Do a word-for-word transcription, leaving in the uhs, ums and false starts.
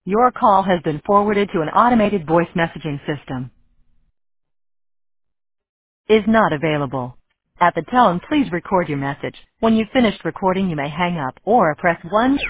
Your call has been forwarded to an automated voice messaging system. Is not available. At the tone, please record your message. When you've finished recording, you may hang up or press one.